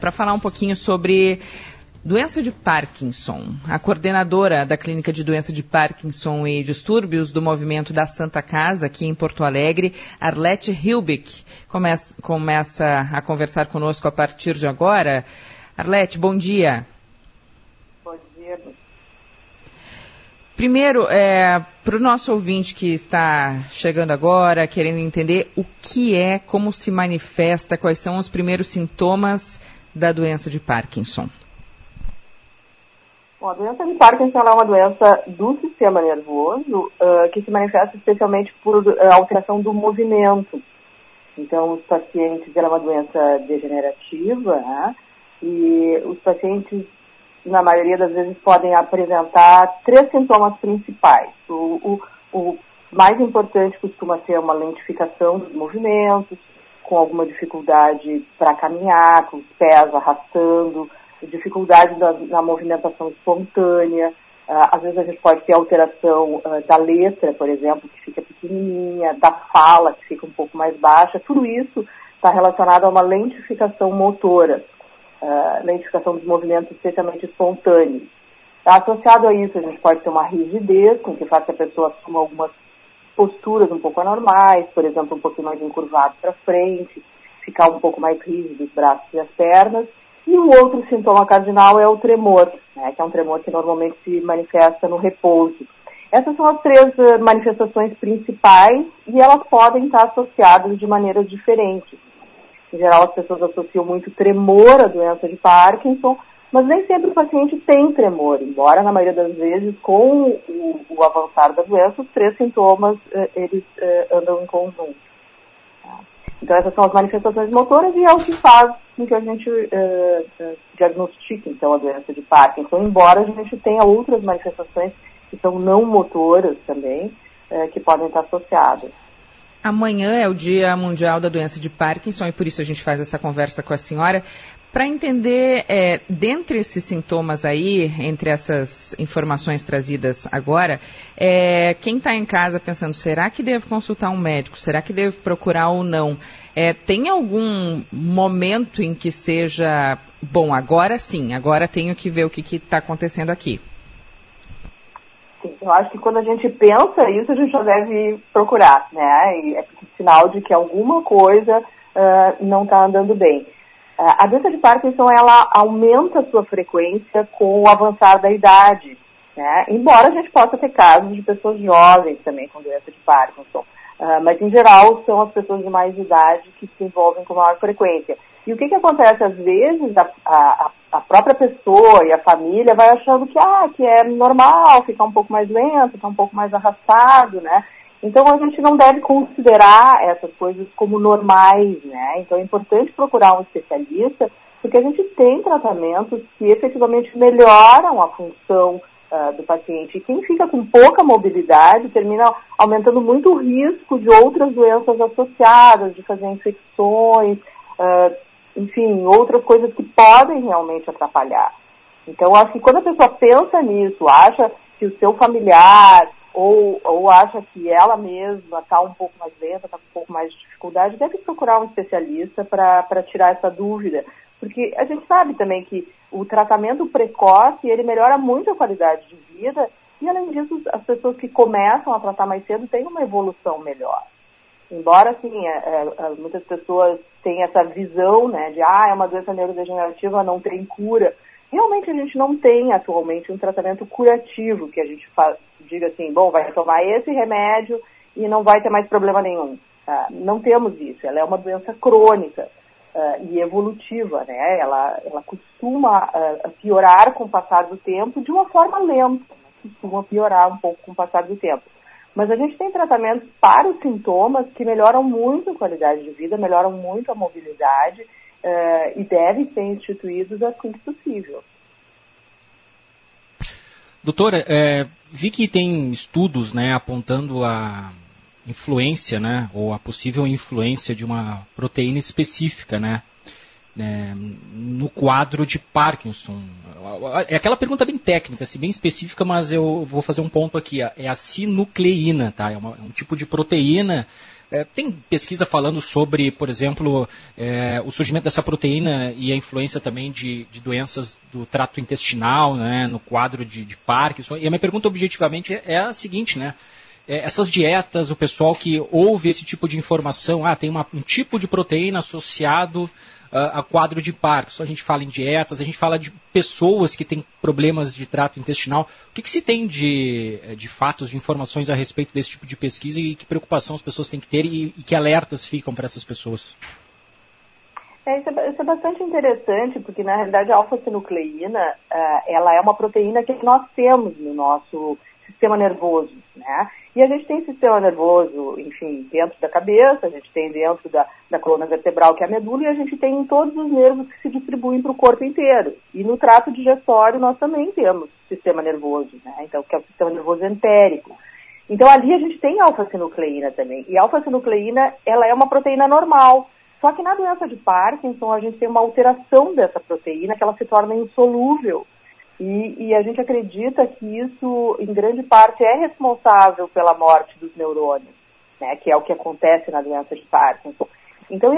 para falar um pouquinho sobre doença de Parkinson. A coordenadora da Clínica de Doença de Parkinson e Distúrbios do Movimento da Santa Casa, aqui em Porto Alegre, Arlete Hilbig, começa a conversar conosco a partir de agora. Arlete, bom dia. Bom dia. Primeiro, para o nosso ouvinte que está chegando agora, querendo entender o que é, como se manifesta, quais são os primeiros sintomas da doença de Parkinson. Bom, a doença de Parkinson é uma doença do sistema nervoso que se manifesta especialmente por alteração do movimento. Então, os pacientes, ela é uma doença degenerativa, né? E os pacientes, na maioria das vezes, podem apresentar 3 sintomas principais. O mais importante costuma ser uma lentificação dos movimentos, com alguma dificuldade para caminhar, com os pés arrastando, dificuldade na movimentação espontânea. Às vezes a gente pode ter alteração da letra, por exemplo, que fica pequenininha, da fala, que fica um pouco mais baixa. Tudo isso está relacionado a uma lentificação motora, lentificação dos movimentos especialmente espontâneos. Associado a isso, a gente pode ter uma rigidez, com que faz que a pessoa assuma algumas posturas um pouco anormais, por exemplo, um pouquinho mais encurvado para frente, ficar um pouco mais rígido os braços e as pernas. E o outro sintoma cardinal é o tremor, né, que é um tremor que normalmente se manifesta no repouso. Essas são as 3 manifestações principais e elas podem estar associadas de maneiras diferentes. Em geral, as pessoas associam muito tremor à doença de Parkinson, mas nem sempre o paciente tem tremor, embora na maioria das vezes, com o avançar da doença, os 3 sintomas eles andam em conjunto. Então, essas são as manifestações motoras e é o que faz com que a gente diagnostique, então, a doença de Parkinson, embora a gente tenha outras manifestações que são não motoras também, que podem estar associadas. Amanhã é o Dia Mundial da Doença de Parkinson e por isso a gente faz essa conversa com a senhora. Para entender, dentre esses sintomas aí, entre essas informações trazidas agora, quem está em casa pensando, será que devo consultar um médico? Será que devo procurar ou não? Tem algum momento em que seja, bom, agora sim, agora tenho que ver o que está acontecendo aqui? Sim, eu acho que quando a gente pensa isso, a gente já deve procurar, né? E é sinal de que alguma coisa não está andando bem. A doença de Parkinson, ela aumenta a sua frequência com o avançar da idade, né? Embora a gente possa ter casos de pessoas jovens também com doença de Parkinson. Mas, em geral, são as pessoas de mais idade que se envolvem com maior frequência. E o que acontece? Às vezes, a própria pessoa e a família vai achando que é normal ficar um pouco mais lento, ficar um pouco mais arrastado, né? Então, a gente não deve considerar essas coisas como normais, né? Então, é importante procurar um especialista, porque a gente tem tratamentos que efetivamente melhoram a função do paciente. E quem fica com pouca mobilidade termina aumentando muito o risco de outras doenças associadas, de fazer infecções, enfim, outras coisas que podem realmente atrapalhar. Então, acho que quando a pessoa pensa nisso, acha que o seu familiar ou acha que ela mesma está um pouco mais lenta, está com um pouco mais de dificuldade, deve procurar um especialista para tirar essa dúvida. Porque a gente sabe também que o tratamento precoce, ele melhora muito a qualidade de vida e, além disso, as pessoas que começam a tratar mais cedo têm uma evolução melhor. Embora, assim, muitas pessoas têm essa visão, né, de, é uma doença neurodegenerativa, não tem cura. Realmente a gente não tem atualmente um tratamento curativo, que a gente diga assim, bom, vai tomar esse remédio e não vai ter mais problema nenhum. Não temos isso, ela é uma doença crônica e evolutiva, né? Ela costuma piorar com o passar do tempo de uma forma lenta, costuma piorar um pouco com o passar do tempo. Mas a gente tem tratamentos para os sintomas que melhoram muito a qualidade de vida, melhoram muito a mobilidade e devem ser instituídos assim que possível. Doutora, vi que tem estudos, né, apontando a influência, né, ou a possível influência de uma proteína específica, né, no quadro de Parkinson. É aquela pergunta bem técnica, assim, bem específica, mas eu vou fazer um ponto aqui. É a sinucleína, tá? É um tipo de proteína Tem pesquisa falando sobre, por exemplo, o surgimento dessa proteína e a influência também de doenças do trato intestinal, né, no quadro de Parkinson. E a minha pergunta objetivamente é a seguinte, né? Essas dietas, o pessoal que ouve esse tipo de informação, tem um tipo de proteína associado a quadro de Parkinson. A gente fala em dietas, a gente fala de pessoas que têm problemas de trato intestinal. O que se tem de fatos, de informações a respeito desse tipo de pesquisa e que preocupação as pessoas têm que ter e que alertas ficam para essas pessoas? Isso é bastante interessante, porque na realidade a alfa-sinucleína, ela é uma proteína que nós temos no nosso sistema nervoso, né? E a gente tem sistema nervoso, enfim, dentro da cabeça, a gente tem dentro da coluna vertebral, que é a medula, e a gente tem em todos os nervos que se distribuem para o corpo inteiro. E no trato digestório nós também temos sistema nervoso, né? Então, que é o sistema nervoso entérico. Então ali a gente tem alfa-sinucleína também. E a alfa-sinucleína, ela é uma proteína normal. Só que na doença de Parkinson a gente tem uma alteração dessa proteína, que ela se torna insolúvel. E a gente acredita que isso, em grande parte, é responsável pela morte dos neurônios, né, que é o que acontece na doença de Parkinson. Então,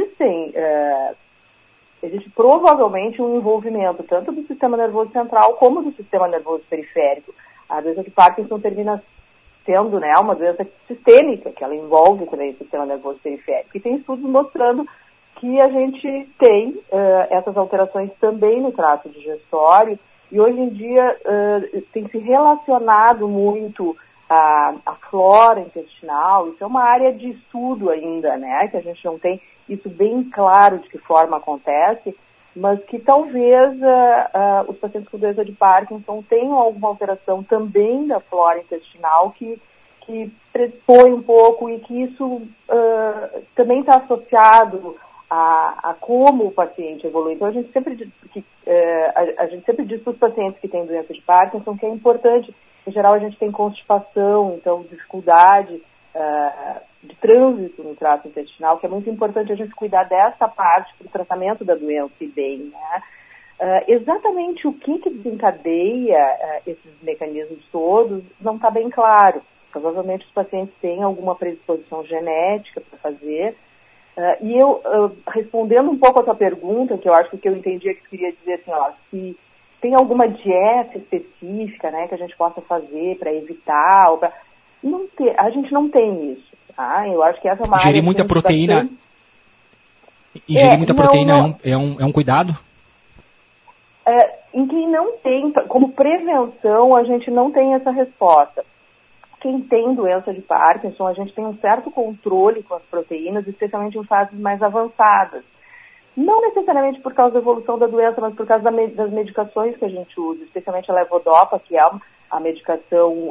existe provavelmente um envolvimento tanto do sistema nervoso central como do sistema nervoso periférico. A doença de Parkinson termina sendo, né, uma doença sistêmica, que ela envolve também o sistema nervoso periférico. E tem estudos mostrando que a gente tem essas alterações também no trato digestório. E hoje em dia tem se relacionado muito a flora intestinal. Isso é uma área de estudo ainda, né? Que a gente não tem isso bem claro de que forma acontece, mas que talvez os pacientes com doença de Parkinson tenham alguma alteração também da flora intestinal que predispõe um pouco e que isso também está associado a como o paciente evolui. Então a gente sempre diz para os pacientes que têm doença de Parkinson que é importante, em geral a gente tem constipação, então dificuldade de trânsito no trato intestinal, que é muito importante a gente cuidar dessa parte para o tratamento da doença e bem, né? Exatamente o que desencadeia esses mecanismos todos não está bem claro. Provavelmente os pacientes têm alguma predisposição genética para fazer. E eu, respondendo um pouco a tua pergunta, que eu acho que o que eu entendi é que tu queria dizer assim, se tem alguma dieta específica, né, que a gente possa fazer para evitar, ou a gente não tem isso, tá? Eu acho que essa é uma Ingerir muita proteína. Bastante... Ingerir muita proteína é um cuidado? Em quem não tem, como prevenção, a gente não tem essa resposta. Quem tem doença de Parkinson, a gente tem um certo controle com as proteínas, especialmente em fases mais avançadas. Não necessariamente por causa da evolução da doença, mas por causa das medicações que a gente usa, especialmente a levodopa, que é a medicação,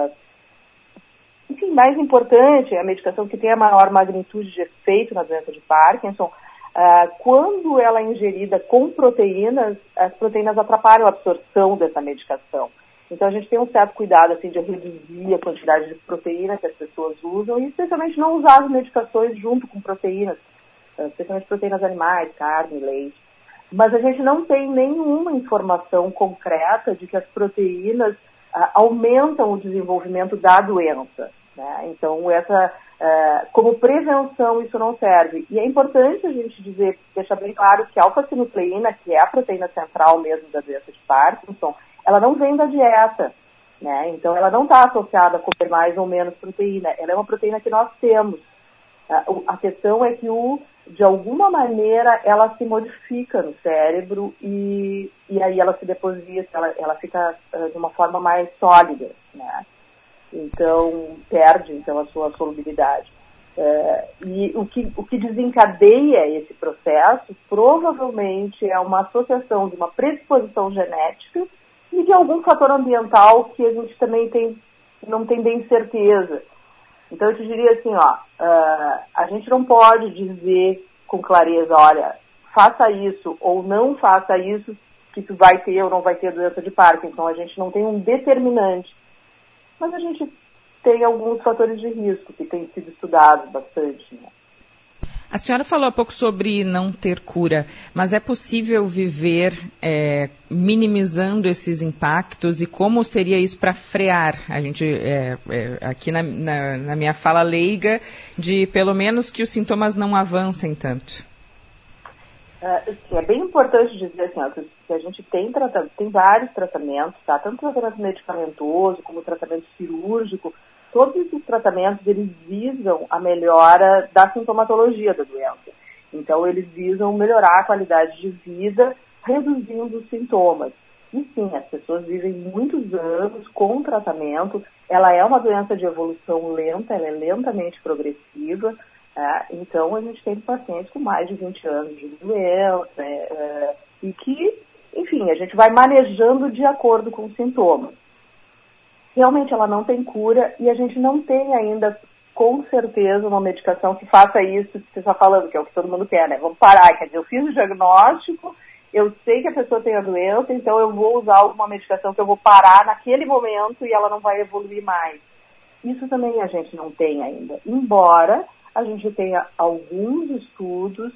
mais importante, é a medicação que tem a maior magnitude de efeito na doença de Parkinson. Quando ela é ingerida com proteínas, as proteínas atrapalham a absorção dessa medicação. Então a gente tem um certo cuidado assim, de reduzir a quantidade de proteína que as pessoas usam e especialmente não usar as medicações junto com proteínas, especialmente proteínas animais, carne, leite. Mas a gente não tem nenhuma informação concreta de que as proteínas aumentam o desenvolvimento da doença, né? Então como prevenção isso não serve. E é importante a gente deixar bem claro que a alfa-sinucleína, que é a proteína central mesmo da doença de Parkinson, ela não vem da dieta, né? Então ela não está associada a comer mais ou menos proteína. Ela é uma proteína que nós temos. A questão é que de alguma maneira ela se modifica no cérebro e aí ela se deposita, ela fica de uma forma mais sólida, né? Então perde a sua solubilidade. E o que desencadeia esse processo provavelmente é uma associação de uma predisposição genética e de algum fator ambiental que a gente também não tem bem certeza. Então eu te diria assim, a gente não pode dizer com clareza, olha, faça isso ou não faça isso, que tu vai ter ou não vai ter doença de Parkinson. A gente não tem um determinante. Mas a gente tem alguns fatores de risco que têm sido estudados bastante, né? A senhora falou há pouco sobre não ter cura, mas é possível viver minimizando esses impactos, e como seria isso para frear? A gente, aqui na minha fala leiga, de pelo menos que os sintomas não avancem tanto. É bem importante dizer assim, que a gente tem vários tratamentos, tá? Tanto tratamento medicamentoso como tratamento cirúrgico. Todos esses tratamentos, eles visam a melhora da sintomatologia da doença. Então, eles visam melhorar a qualidade de vida, reduzindo os sintomas. E sim, as pessoas vivem muitos anos com tratamento. Ela é uma doença de evolução lenta, ela é lentamente progressiva. Então, a gente tem pacientes com mais de 20 anos de doença e que, enfim, a gente vai manejando de acordo com os sintomas. Realmente ela não tem cura e a gente não tem ainda, com certeza, uma medicação que faça isso que você está falando, que é o que todo mundo quer, né? Vamos parar, quer dizer, eu fiz o diagnóstico, eu sei que a pessoa tem a doença, então eu vou usar alguma medicação que eu vou parar naquele momento e ela não vai evoluir mais. Isso também a gente não tem ainda, embora a gente tenha alguns estudos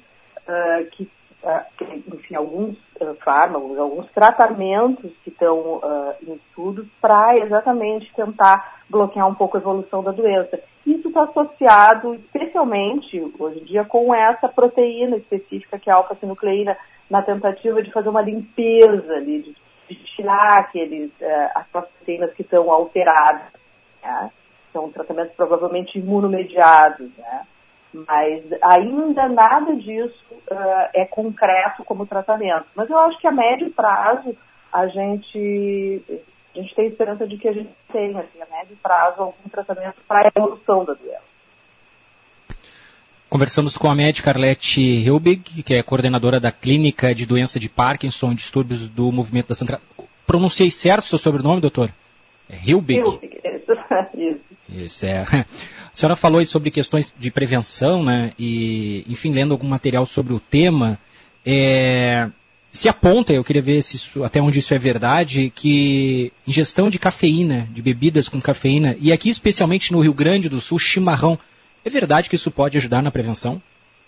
enfim, alguns fármacos, alguns tratamentos que estão em estudos para exatamente tentar bloquear um pouco a evolução da doença. Isso está associado especialmente, hoje em dia, com essa proteína específica que é a alfa-sinucleína, na tentativa de fazer uma limpeza ali, de tirar as proteínas que estão alteradas, né? São tratamentos provavelmente imunomediados, né? Mas ainda nada disso é concreto como tratamento. Mas eu acho que a médio prazo a gente tem esperança de que a gente tenha, assim, a médio prazo, algum tratamento para a evolução da doença. Conversamos com a médica Arlete Hilbig, que é coordenadora da Clínica de Doença de Parkinson e Distúrbios do Movimento da Central. Pronunciei certo o seu sobrenome, doutor? É Hilbig? Hilbig, isso. Isso é. A senhora falou aí sobre questões de prevenção, né? E, enfim, lendo algum material sobre o tema, se aponta, eu queria ver até onde isso é verdade, que ingestão de cafeína, de bebidas com cafeína, e aqui especialmente no Rio Grande do Sul, chimarrão, é verdade que isso pode ajudar na prevenção?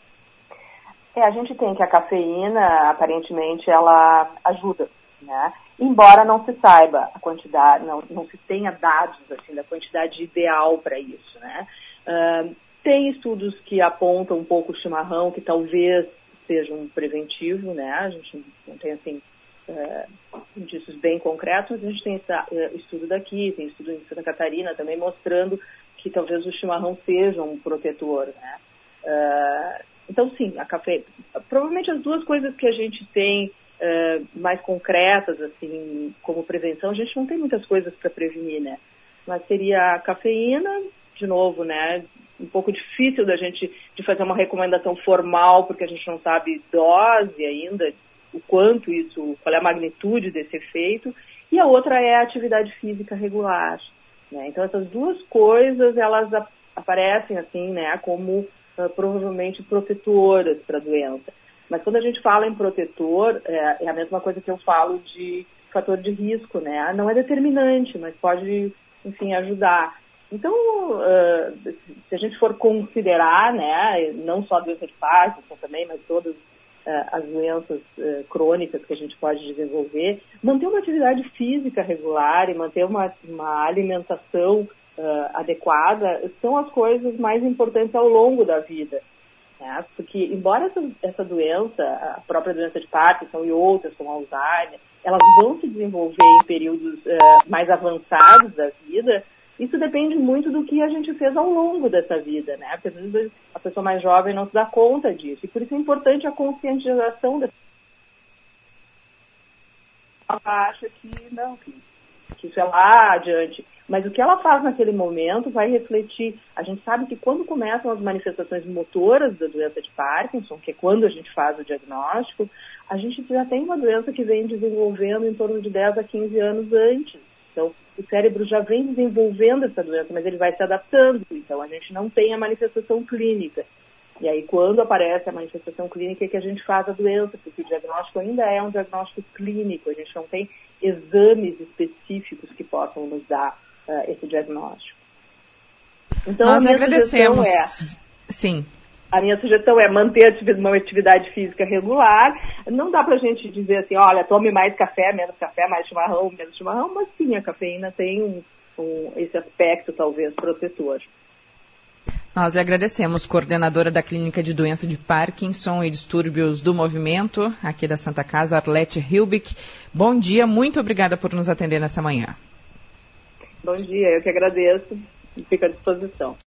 A gente tem que a cafeína, aparentemente, ela ajuda, né? Embora não se saiba a quantidade, não se tenha dados assim, da quantidade ideal para isso, né? Tem estudos que apontam um pouco o chimarrão, que talvez seja um preventivo, né? A gente não tem assim indícios bem concretos, mas a gente tem esse estudo daqui, tem estudo em Santa Catarina também mostrando que talvez o chimarrão seja um protetor, né? Então sim, a cafeína, provavelmente as duas coisas que a gente tem mais concretas, assim, como prevenção, a gente não tem muitas coisas para prevenir, né? Mas seria a cafeína, de novo, né? Um pouco difícil de fazer uma recomendação formal, porque a gente não sabe dose ainda, qual é a magnitude desse efeito. E a outra é a atividade física regular, né? Então essas duas coisas, elas aparecem assim, né? Como provavelmente protetoras para a doença. Mas quando a gente fala em protetor, é a mesma coisa que eu falo de fator de risco, né? Não é determinante, mas pode, enfim, ajudar. Então, se a gente for considerar, né, não só a doença de Parkinson também, mas todas as doenças crônicas que a gente pode desenvolver, manter uma atividade física regular e manter uma alimentação adequada são as coisas mais importantes ao longo da vida. Porque, embora essa doença, a própria doença de Parkinson e outras, como Alzheimer, elas vão se desenvolver em períodos mais avançados da vida, isso depende muito do que a gente fez ao longo dessa vida, né? Porque às vezes a pessoa mais jovem não se dá conta disso. E por isso é importante a conscientização dessa pessoa. Ela acha que não, que isso é lá adiante. Mas o que ela faz naquele momento vai refletir. A gente sabe que quando começam as manifestações motoras da doença de Parkinson, que é quando a gente faz o diagnóstico, a gente já tem uma doença que vem desenvolvendo em torno de 10 a 15 anos antes. Então, o cérebro já vem desenvolvendo essa doença, mas ele vai se adaptando. Então, a gente não tem a manifestação clínica. E aí, quando aparece a manifestação clínica, é que a gente faz a doença, porque o diagnóstico ainda é um diagnóstico clínico. A gente não tem exames específicos que possam nos dar esse diagnóstico. Então, nós agradecemos. Sim. A minha sugestão é manter uma atividade física regular. Não dá pra gente dizer assim, olha, tome mais café, mais chimarrão, menos chimarrão, mas sim, a cafeína tem esse aspecto, talvez, protetor. Nós lhe agradecemos, coordenadora da Clínica de Doença de Parkinson e Distúrbios do Movimento, aqui da Santa Casa, Arlete Hilbig. Bom dia, muito obrigada por nos atender nessa manhã. Bom dia, eu que agradeço e fico à disposição.